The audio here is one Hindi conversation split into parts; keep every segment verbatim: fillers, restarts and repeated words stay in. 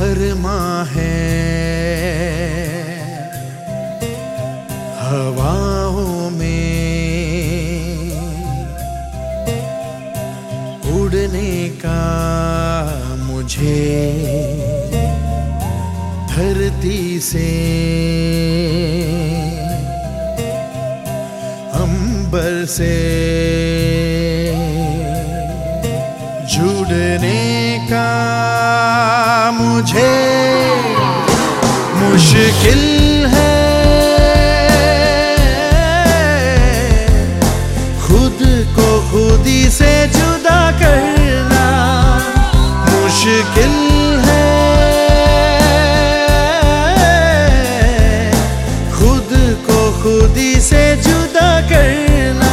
फरमा है हवाओं में उड़ने का मुझे धरती से अंबर से जुड़ने का मुझे मुश्किल है खुद को खुदी से जुदा करना मुश्किल है खुद को खुदी से जुदा करना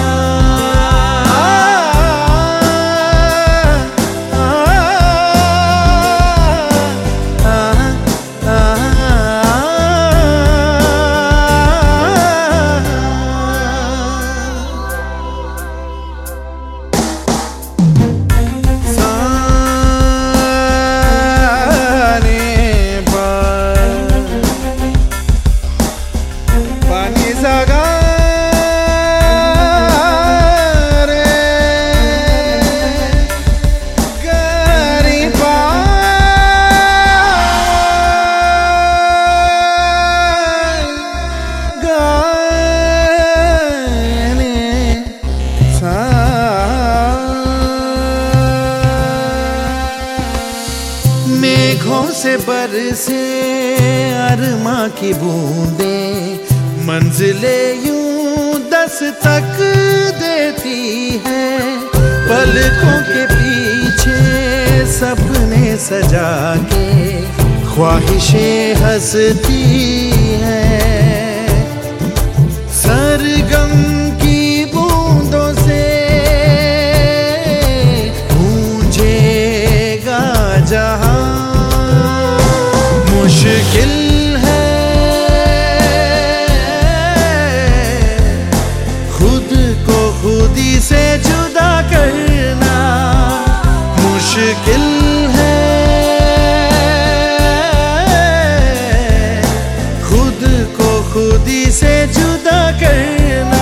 मेघों से बरसे अरमा की बूंदें मंजिले यूं दस्तक देती है पलकों के पीछे सपने सजा के ख्वाहिशें हंसती हैं सरगम की बूंदों से गूंजेगा जहां मुश्किल है खुद को खुदी से जुदा करना मुश्किल है खुद को खुदी से जुदा करना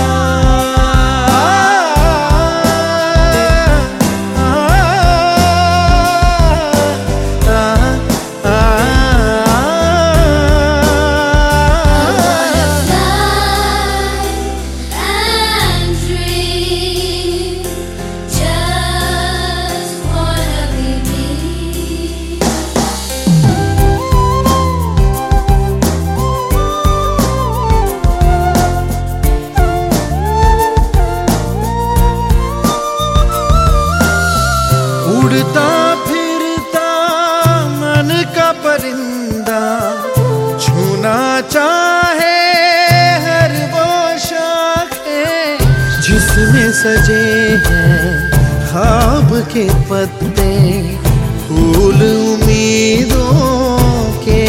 उड़ता फिरता मन का परिंदा छूना चाहे हर वो शाखें जिसमें सजे हैं ख्वाब के पत्ते फूल उम्मीदों के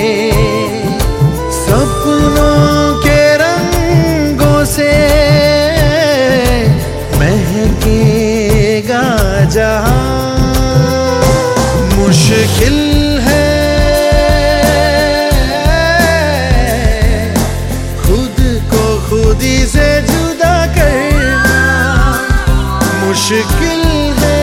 सपनों के रंगों से महकेगा जहां मुश्किल है खुद को खुदी से जुदा करना मुश्किल है